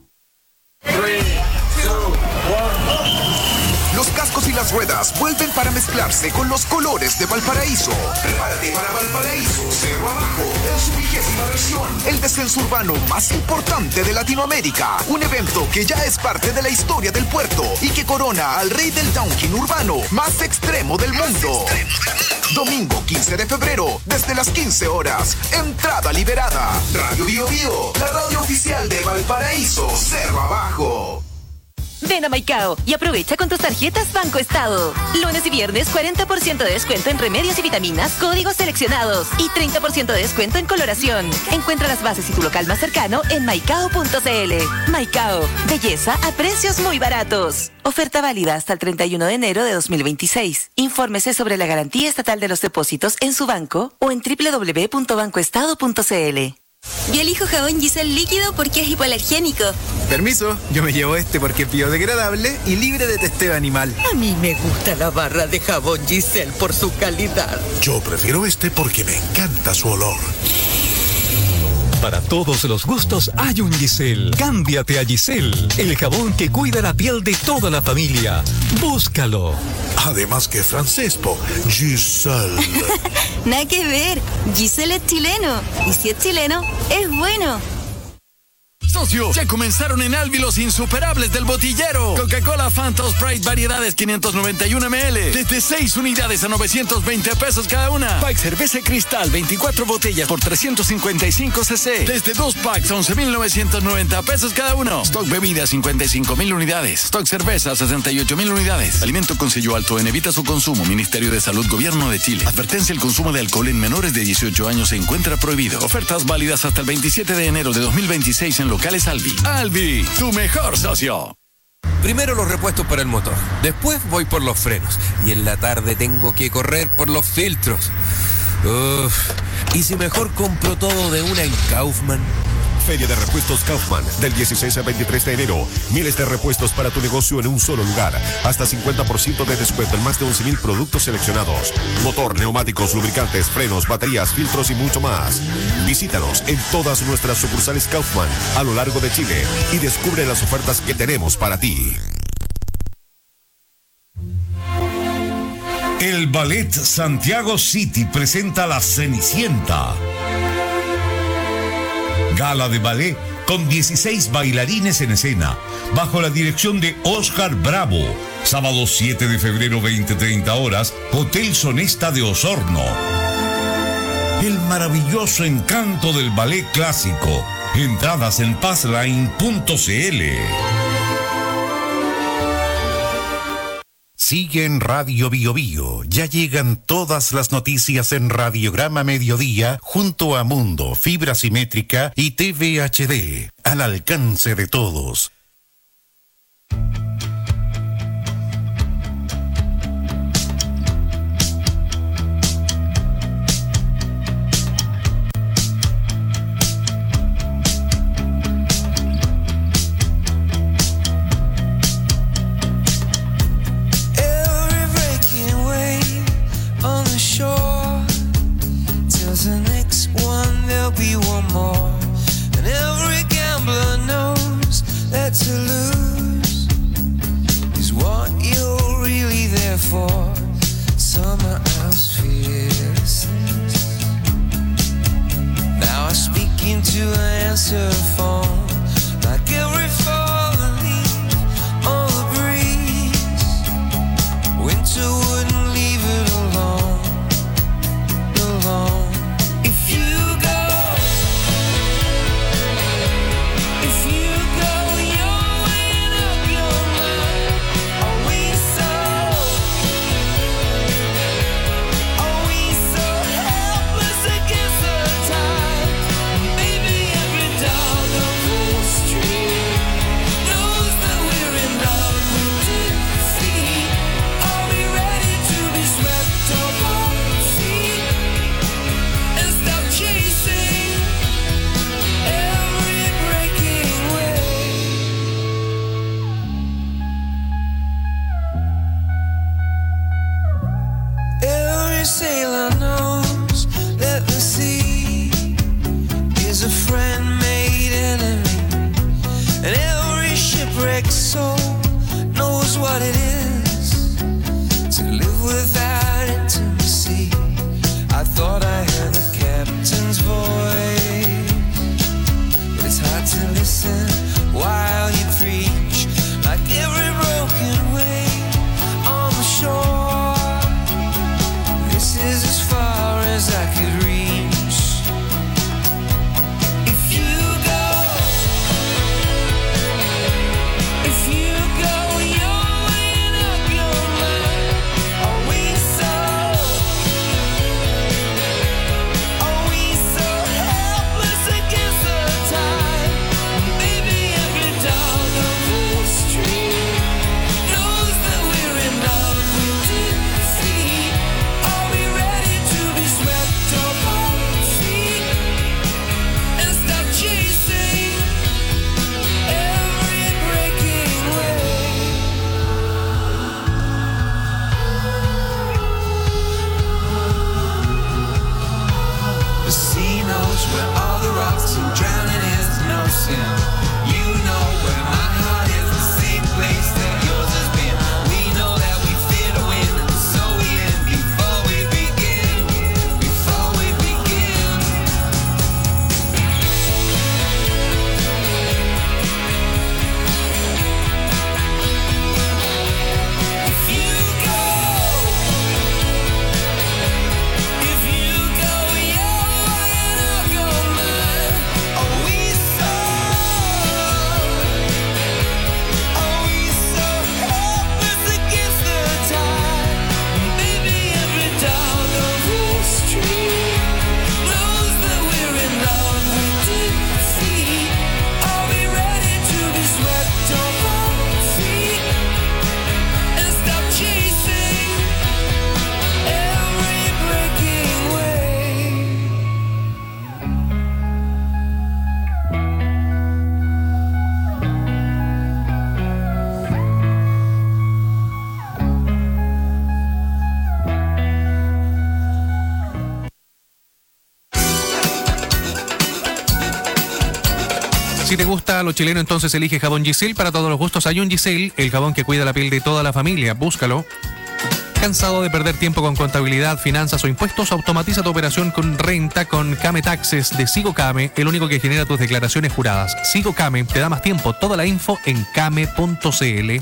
Los cascos y las ruedas vuelven para mezclarse con los colores de Valparaíso. Prepárate para Valparaíso, Cerro Abajo, en su vigésima versión. El descenso urbano más importante de Latinoamérica. Un evento que ya es parte de la historia del puerto y que corona al rey del downhill urbano más extremo del mundo. Domingo quince de febrero, desde las quince horas. Entrada liberada. Radio Bio Bio, la radio oficial de Valparaíso, Cerro Abajo. Ven a Maicao y aprovecha con tus tarjetas Banco Estado. Lunes y viernes cuarenta por ciento de descuento en remedios y vitaminas, códigos seleccionados y treinta por ciento de descuento en coloración. Encuentra las bases y tu local más cercano en maicao punto c l. Maicao, belleza a precios muy baratos. Oferta válida hasta el treinta y uno de enero de dos mil veintiséis. Infórmese sobre la garantía estatal de los depósitos en su banco o en doble u doble u doble u punto banco estado punto c l. Yo elijo jabón Giselle líquido porque es hipoalergénico. Permiso, yo me llevo este porque es biodegradable y libre de testeo animal. A mí me gusta la barra de jabón Giselle por su calidad. Yo prefiero este porque me encanta su olor. Para todos los gustos hay un Giselle. Cámbiate a Giselle, el jabón que cuida la piel de toda la familia. Búscalo. Además que francés, po. Giselle. Nada que ver. Giselle es chileno. Y si es chileno, es bueno. Socio, ya comenzaron en Albi los insuperables del botillero. Coca-Cola, Fanta, Sprite, variedades quinientos noventa y uno mililitros. Desde seis unidades a novecientos veinte pesos cada una. Pack cerveza Cristal, veinticuatro botellas por trescientos cincuenta y cinco cc. Desde dos packs, once mil novecientos noventa pesos cada uno. Stock bebida, cincuenta y cinco mil unidades. Stock cerveza, sesenta y ocho mil unidades. Alimento con sello alto en evita su consumo. Ministerio de Salud, Gobierno de Chile. Advertencia: el consumo de alcohol en menores de dieciocho años se encuentra prohibido. Ofertas válidas hasta el veintisiete de enero de dos mil veintiséis en locales Albi. Albi, tu mejor socio. Primero los repuestos para el motor, después voy por los frenos y en la tarde tengo que correr por los filtros. Uf, ¿y si mejor compro todo de una en Kaufman? Feria de Repuestos Kaufman, del dieciséis al veintitrés de enero. Miles de repuestos para tu negocio en un solo lugar. Hasta cincuenta por ciento de descuento en más de once mil productos seleccionados. Motor, neumáticos, lubricantes, frenos, baterías, filtros y mucho más. Visítanos en todas nuestras sucursales Kaufman a lo largo de Chile y descubre las ofertas que tenemos para ti. El Ballet Santiago City presenta La Cenicienta. Gala de ballet con dieciséis bailarines en escena, bajo la dirección de Oscar Bravo. Sábado siete de febrero, veinte treinta horas, Hotel Sonesta de Osorno. El maravilloso encanto del ballet clásico. Entradas en passline punto c l. Sigue en Radio Bio Bio. Ya llegan todas las noticias en Radiograma Mediodía junto a Mundo, Fibra Simétrica y T V H D. Al alcance de todos. sailor knows that the sea is a friend made enemy, and every shipwrecked soul knows what it is to live without intimacy. I thought I heard the captain's voice, but it's hard to listen while you preach, like every broken wave on the shore. This is as far as I could reach. If you go, if you go your way and up your mind, are we so, are we so helpless against the tide? Maybe every dog on the street knows that we're in love with defeat. Are we ready to be swept off our feet and stop chasing every breaking wave? The sea knows where all the rocks and drowning is no sin. You know where my heart is, the same place that yours has been. We know that we fear to win, so we end before we begin. Before we begin. If you go, if you go your way and I'll go mine, are we so, are we so helpless against the tide? Maybe every dog on the street knows that we're in love with defeat. Are we ready to be swept off our feet and stop chasing every breaking wave? Si te gusta lo chileno, entonces elige jabón Giselle para todos los gustos. Hay un Giselle, el jabón que cuida la piel de toda la familia. Búscalo. ¿Cansado de perder tiempo con contabilidad, finanzas o impuestos? Automatiza tu operación con renta con Came Taxes de Sigo Came, el único que genera tus declaraciones juradas. Sigo Came te da más tiempo. Toda la info en came punto cl.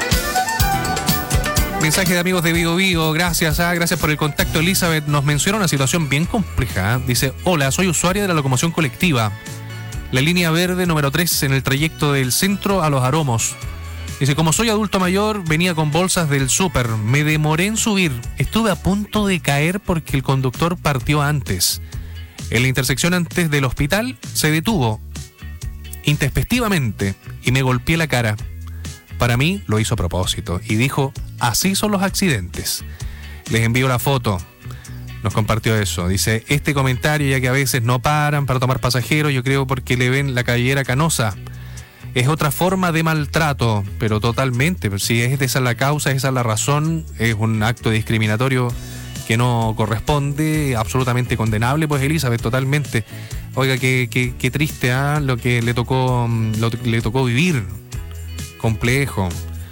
Mensaje de amigos de Vigo Vigo, gracias, ah, gracias por el contacto. Elizabeth nos menciona una situación bien compleja. Dice, hola, soy usuaria de la locomoción colectiva, la línea verde número tres en el trayecto del centro a Los Aromos. Dice, como soy adulto mayor, venía con bolsas del súper, me demoré en subir, estuve a punto de caer porque el conductor partió antes. En la intersección antes del hospital se detuvo intempestivamente y me golpeé la cara. Para mí lo hizo a propósito y dijo, así son los accidentes. Les envío la foto. Nos compartió eso. Dice, este comentario, ya que a veces no paran para tomar pasajeros, yo creo porque le ven la cabellera canosa. Es otra forma de maltrato, pero totalmente. Si es esa la causa, esa es la razón, es un acto discriminatorio que no corresponde, absolutamente condenable, pues Elizabeth, totalmente. Oiga, qué, qué, qué triste, ¿eh? Lo que le tocó, lo que le tocó vivir. Complejo.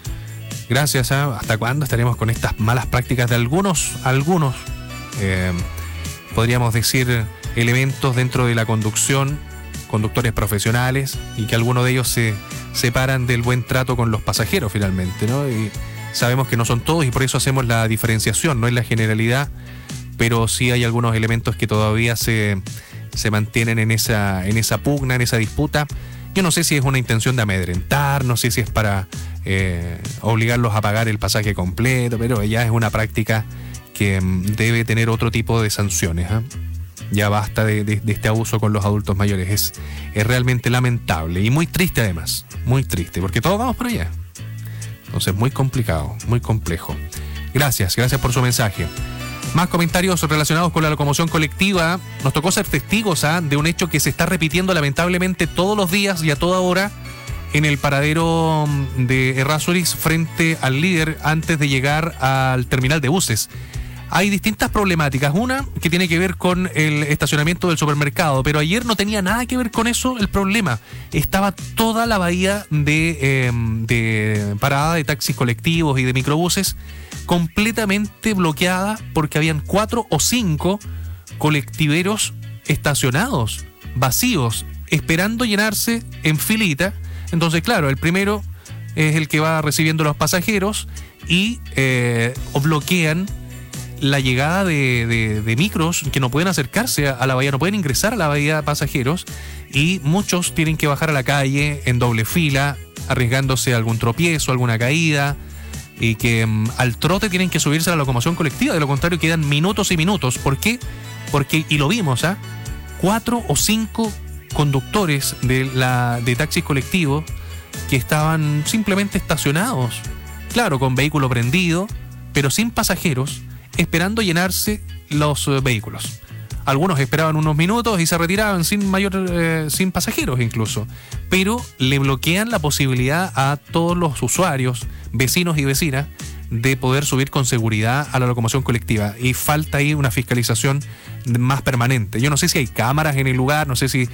Gracias, ¿eh? ¿Hasta cuándo estaremos con estas malas prácticas de algunos, algunos, eh, podríamos decir, elementos dentro de la conducción, conductores profesionales, y que algunos de ellos se separan del buen trato con los pasajeros finalmente, ¿no? Y sabemos que no son todos y por eso hacemos la diferenciación, no es la generalidad, pero sí hay algunos elementos que todavía se, se mantienen en esa, en esa pugna, en esa disputa. Yo no sé si es una intención de amedrentar, no sé si es para eh, obligarlos a pagar el pasaje completo, pero ya es una práctica que debe tener otro tipo de sanciones, ¿eh? Ya basta de, de, de este abuso con los adultos mayores. Es, es realmente lamentable y muy triste además, muy triste, porque todos vamos por allá. Entonces, muy complicado, muy complejo. Gracias, gracias por su mensaje. Más comentarios relacionados con la locomoción colectiva. Nos tocó ser testigos ¿eh? de un hecho que se está repitiendo lamentablemente todos los días y a toda hora en el paradero de Errázuriz frente al Líder antes de llegar al terminal de buses. hay distintas problemáticas. Una que tiene que ver con el estacionamiento del supermercado, pero ayer no tenía nada que ver con eso el problema. Estaba toda la bahía de, eh, de parada de taxis colectivos y de microbuses completamente bloqueada porque habían cuatro o cinco colectiveros estacionados, vacíos, esperando llenarse en filita. Entonces, claro, el primero es el que va recibiendo los pasajeros y eh, bloquean la llegada de, de, de micros que no pueden acercarse a, a la bahía, no pueden ingresar a la bahía de pasajeros, y muchos tienen que bajar a la calle en doble fila, arriesgándose a algún tropiezo, alguna caída, y que um, al trote tienen que subirse a la locomoción colectiva, de lo contrario quedan minutos y minutos. ¿Por qué? Porque, y lo vimos, ¿ah? Cuatro o cinco conductores de, la, de taxis colectivos que estaban simplemente estacionados, claro, con vehículo prendido, pero sin pasajeros, esperando llenarse los uh, vehículos. Algunos esperaban unos minutos y se retiraban sin mayor eh, sin pasajeros incluso, pero le bloquean la posibilidad a todos los usuarios, vecinos y vecinas, de poder subir con seguridad a la locomoción colectiva, y falta ahí una fiscalización más permanente. Yo no sé si hay cámaras en el lugar, no sé si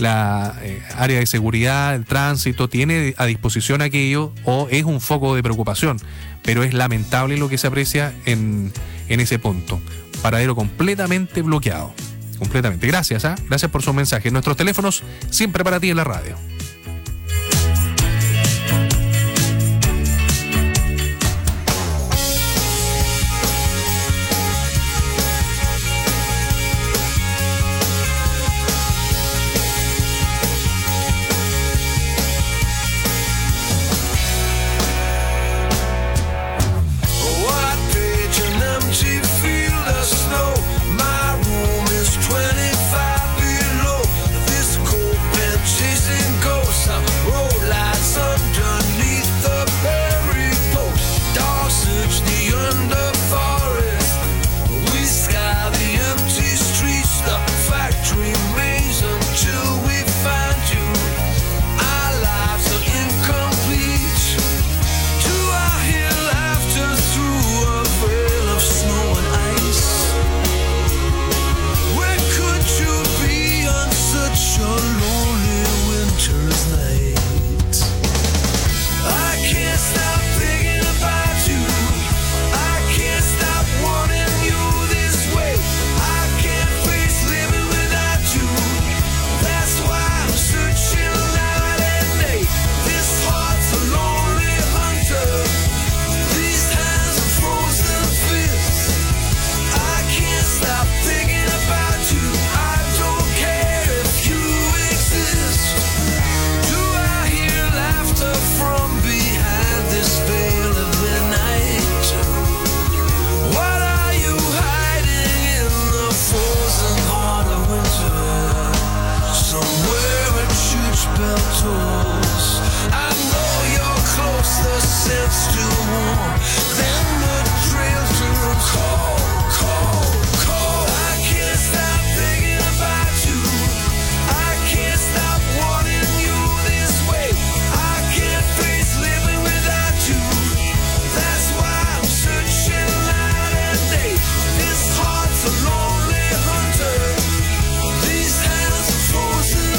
la eh, área de seguridad, el tránsito tiene a disposición aquello o es un foco de preocupación, pero es lamentable lo que se aprecia en, en ese punto. Paradero completamente bloqueado, completamente. Gracias, ¿eh? Gracias por su mensaje. Nuestros teléfonos siempre para ti en la radio.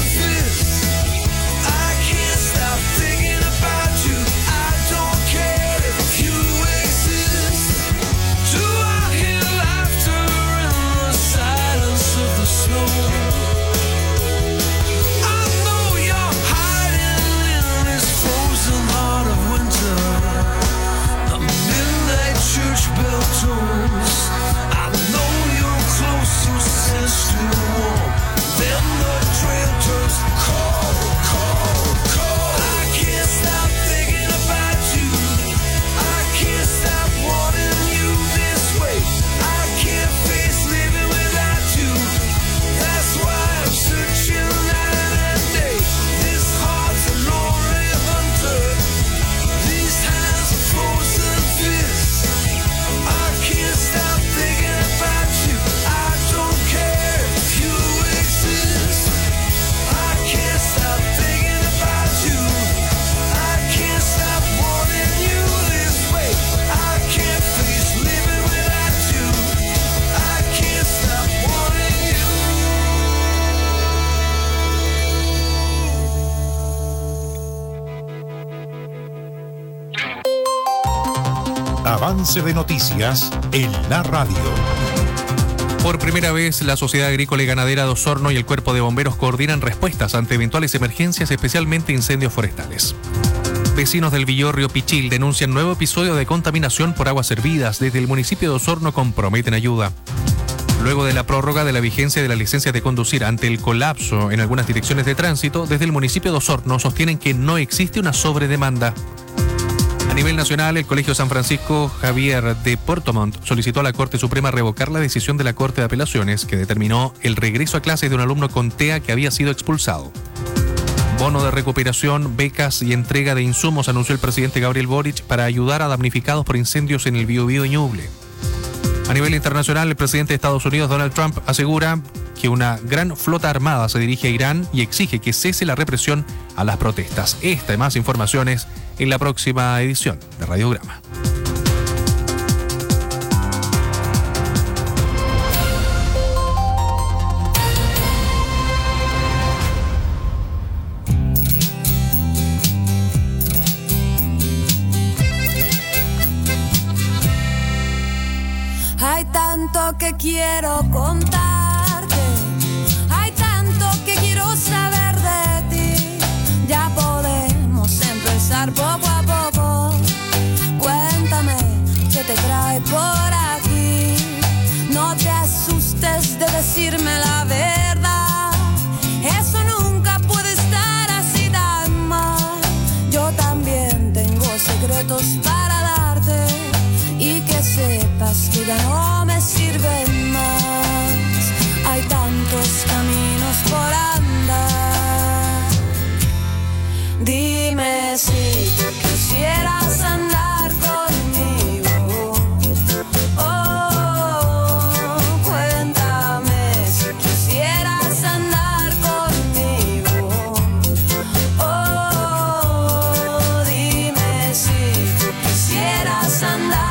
Care avance de noticias en la radio. Por primera vez, la Sociedad Agrícola y Ganadera de Osorno y el Cuerpo de Bomberos coordinan respuestas ante eventuales emergencias, especialmente incendios forestales. Vecinos del Villorrio Pichil denuncian nuevo episodio de contaminación por aguas hervidas. Desde el municipio de Osorno comprometen ayuda. Luego de la prórroga de la vigencia de la licencia de conducir ante el colapso en algunas direcciones de tránsito, desde el municipio de Osorno sostienen que no existe una sobredemanda. A nivel nacional, el Colegio San Francisco Javier de Puerto Montt solicitó a la Corte Suprema revocar la decisión de la Corte de Apelaciones que determinó el regreso a clases de un alumno con T E A que había sido expulsado. Bono de recuperación, becas y entrega de insumos anunció el presidente Gabriel Boric para ayudar a damnificados por incendios en el Biobío y Ñuble. A nivel internacional, el presidente de Estados Unidos, Donald Trump, asegura que una gran flota armada se dirige a Irán y exige que cese la represión a las protestas. Esta y más informaciones en la próxima edición de Radiograma. Hay tanto que quiero contarte, hay tanto que quiero saber de ti. Ya podemos empezar poco a poco. Cuéntame qué te trae por aquí. No te asustes de decirme la verdad. Eso nunca puede estar así tan mal. Yo también tengo secretos para darte. Y que sepas que ya no me sirven más. Hay tantos caminos por andar. Dime si tú quisieras andar conmigo. Oh, cuéntame si quisieras andar conmigo. Oh, dime si tú quisieras andar.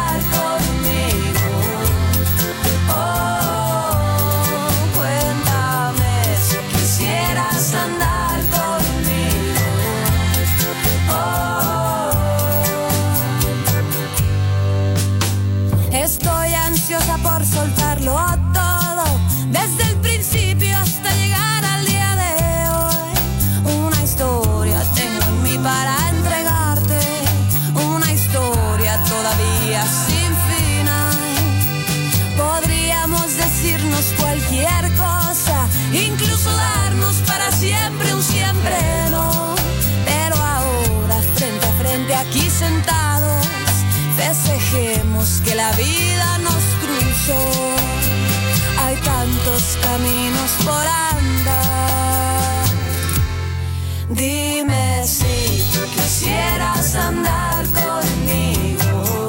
Estoy ansiosa por soltarlo todo, desde el principio hasta llegar al día de hoy. Una historia tengo en mí para entregarte, una historia todavía sin final. Podríamos decirnos cualquier cosa, incluso darnos para siempre un siempre no. Pero ahora frente a frente aquí sentados, festejemos que la vida nos cruzó. Hay tantos caminos por andar. Dime si tú quisieras andar conmigo.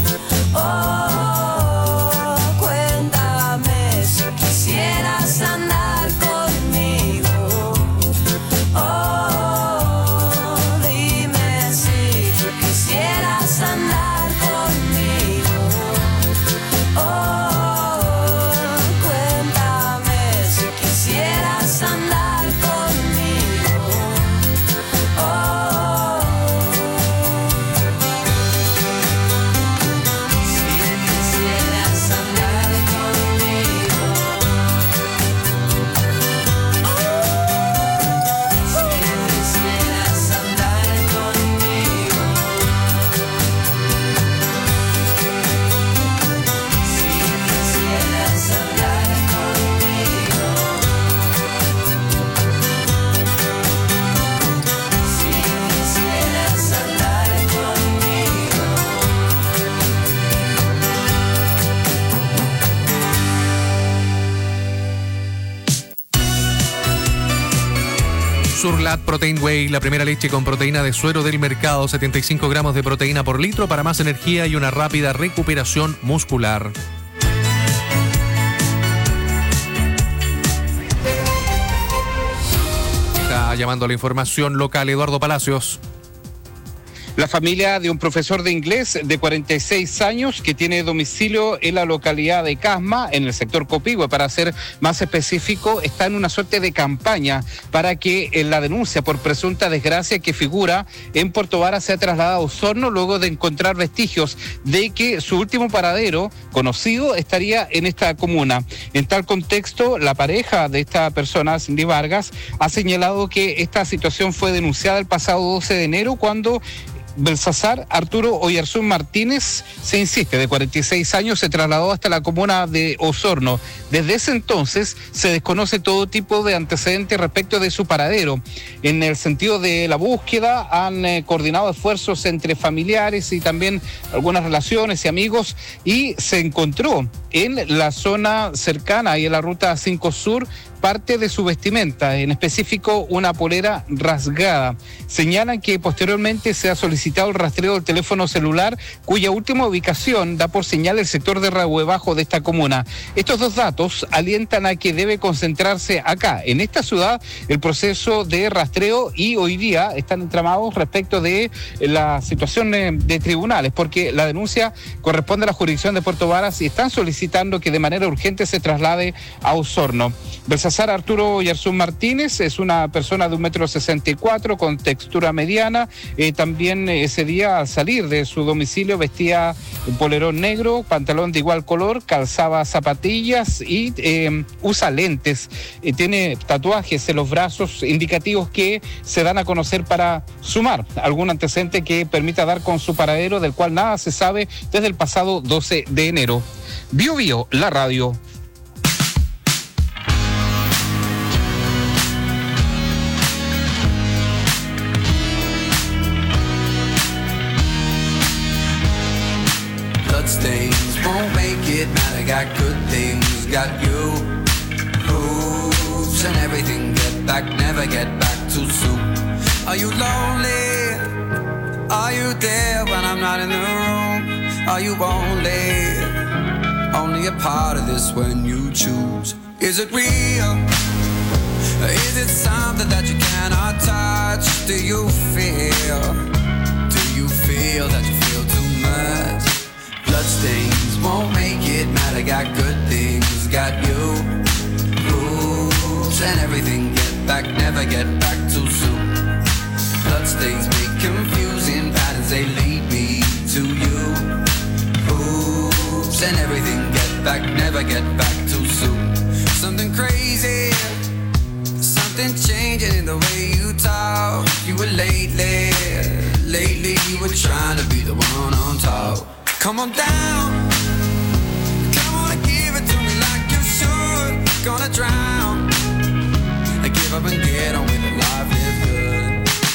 Oh, cuéntame si quisieras andar conmigo. Oh, dime si tú quisieras andar. Surlat Protein Whey, la primera leche con proteína de suero del mercado, setenta y cinco gramos de proteína por litro para más energía y una rápida recuperación muscular. Está llamando a la información local Eduardo Palacios. La familia de un profesor de inglés de cuarenta y seis años que tiene domicilio en la localidad de Casma, en el sector Copihue, para ser más específico, está en una suerte de campaña para que en la denuncia por presunta desgracia que figura en Puerto Varas sea trasladada a Osorno luego de encontrar vestigios de que su último paradero conocido estaría en esta comuna. En tal contexto, la pareja de esta persona, Cindy Vargas, ha señalado que esta situación fue denunciada el pasado doce de enero cuando Belsasar Arturo Oyarzún Martínez, se insiste, de cuarenta y seis años, se trasladó hasta la comuna de Osorno. Desde ese entonces se desconoce todo tipo de antecedentes respecto de su paradero. En el sentido de la búsqueda han eh, coordinado esfuerzos entre familiares y también algunas relaciones y amigos, y se encontró en la zona cercana y en la ruta cinco Sur parte de su vestimenta, en específico una polera rasgada. Señalan que posteriormente se ha solicitado el rastreo del teléfono celular, cuya última ubicación da por señal el sector de Rahue Bajo de esta comuna. Estos dos datos alientan a que debe concentrarse acá, en esta ciudad, el proceso de rastreo, y hoy día están entramados respecto de la situación de tribunales, porque la denuncia corresponde a la jurisdicción de Puerto Varas y están solicitando que de manera urgente se traslade a Osorno. Belsasar Arturo Oyarzún Martínez es una persona de un metro sesenta y cuatro con textura mediana. Eh, también ese día, al salir de su domicilio, vestía un polerón negro, pantalón de igual color, calzaba zapatillas y eh, usa lentes. Eh, tiene tatuajes en los brazos indicativos que se dan a conocer para sumar algún antecedente que permita dar con su paradero, del cual nada se sabe desde el pasado doce de enero. Bio Bio, la radio. Bloodstains won't make it matter. Got good things, got you. Hoops and everything. Get back, never get back too soon. Are you lonely? Are you there when I'm not in the room? Are you only, only a part of this when you choose? Is it real? Is it something that you cannot touch? Do you feel? Do you feel that you feel too much? Bloodstains won't make it matter. Got good things, got you. Rules and everything. Get back, never get back too soon. Bloodstains make confusing patterns. They lead me to you. Rules and everything. Get back, never get back too soon. Something crazy. Something changing in the way you talk. You were lately, lately you were trying to be the one on top. Come on down, come on and give it to me like you should. Gonna drown, and give up and get on with it. Life is good.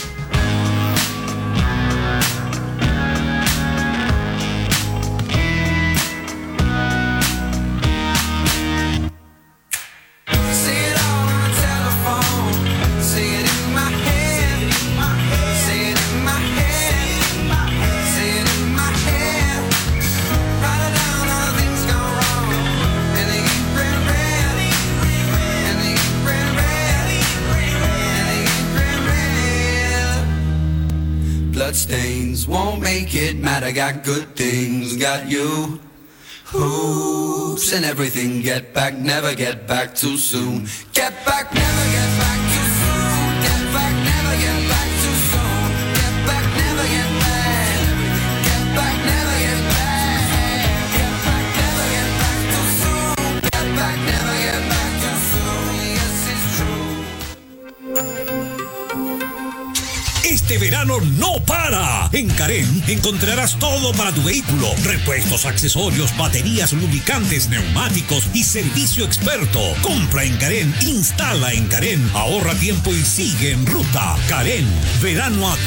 See it all on the telephone, see it in my head, see it in my head, see it in my head. Write it down, all the things go wrong, and they get red, red, and they get red, red, and they get red, red. Bloodstains won't make it matter. Got good things, got you. Hoops and everything. Get back, never get back too soon. Get back, never get back too soon. Get back, never get back too soon. Get back, never get back. Get back, never get back. Get back, never get back too soon. Get back, never get back too soon. Yes, it's true. Este verano no para. En Carén encontrarás todo para tu vehículo: repuestos, accesorios, baterías, lubricantes, neumáticos y servicio experto. Compra en Carén, instala en Carén, ahorra tiempo y sigue en ruta. Carén, verano a